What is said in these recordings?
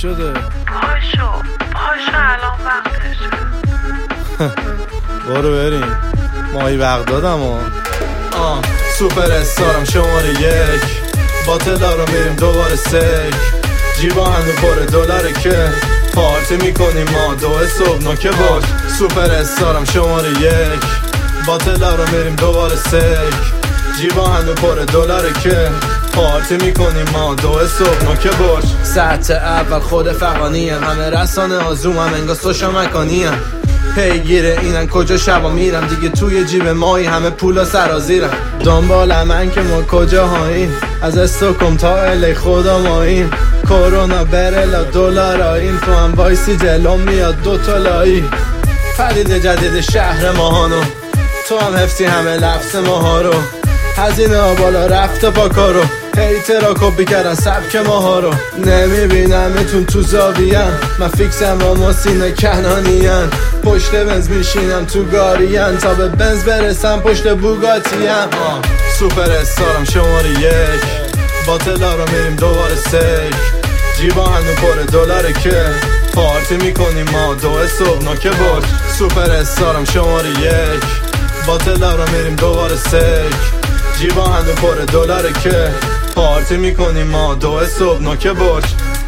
شده؟ پاشو الان وقتشه. برو بریم ماهی بغدادم سوپر استارم شماره 1 باطلا رو میریم دوباره سک جیبا هنو پر دلاره که پارتی میکنیم ما 2 صبح نوکه باش سوپر استارم شماره 1 باطلا رو میریم دوباره سک جیبا هنو پر دلاره که پارتی میکنیم ما 2 صبح نوکه باش ساعت اول خود فقانی همه رسانه آزوم هم انگار سوشا مکانی پیگیره اینن کجا شبا میرم دیگه توی جیب مایی همه پولا سرازیرم دنبال من که ما کجا هاییم از استوکم تا الی خدا ماییم کرونا برلا دلار آییم تو هم وایسی جلوم میاد 2 تا لایی پدید جدید شهر ماهانو تو هم حفظی همه لفظ ماها رو هزینه ها بالا رفته با کارو هیترا کپی کردن سبک ماها رو نمیبینمتون تو زاویه من فیکسم با ماسین کنانیان پشت بنز میشینم تو گاریان تا به بنز برسم پشت بوگاتیم سوپر استارم شماره 1 باطلا رو میریم دوباره سک جیبا هنو پر دلاره که پارتی میکنیم ما 2 صبح نوکه باش سوپر استارم شماره 1 باطلا رو میریم دوباره سک جیبا هنو پر دلاره که پارتی میکنیم ما 2 صبح نوکه باش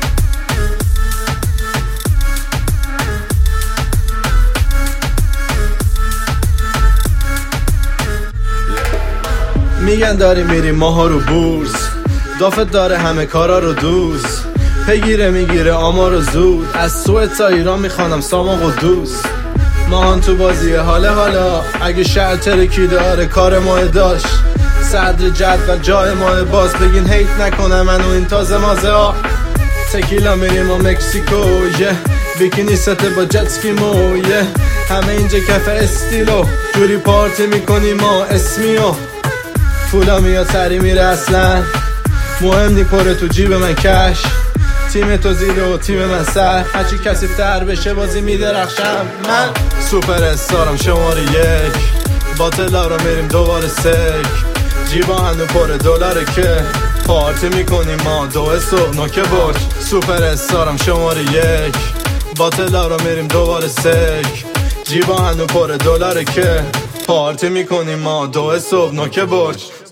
میگن داری میریم ماها رو بورس دافت داره همه کارا رو دوست پیگیره میگیره آمار رو زود از سوئد تا ایران میخوانم سامان و دوست ماهان تو بازی حالا اگه شهر ترکی داره کار ماه داشت صدر جدول جای ماه باز بگین هیت نکنه منو این تازه مازه تکیلا میریم و مکسیکو بیکینی سته با جتسکی همه اینجا کف استیلو جوری پارتی میکنیم ما اسمیو پولا میاد سری میره اصلا مهم نی پره تو جیب من کش تیم تو زیر و تیم من سر هرچی کسی تر بشه بازی میدرخشم من سوپر استارم شماره 1 باطلا رو میریم دوباره سک جیبا هنو پر دلاره که پارتی میکنیم ما 2 صبح نوکه باش سوپر استارم شماره 1 باطلا رو میریم دوباره سک جیبا هنو پر دلاره که پارتی میکنیم ما 2 صبح نوکه باش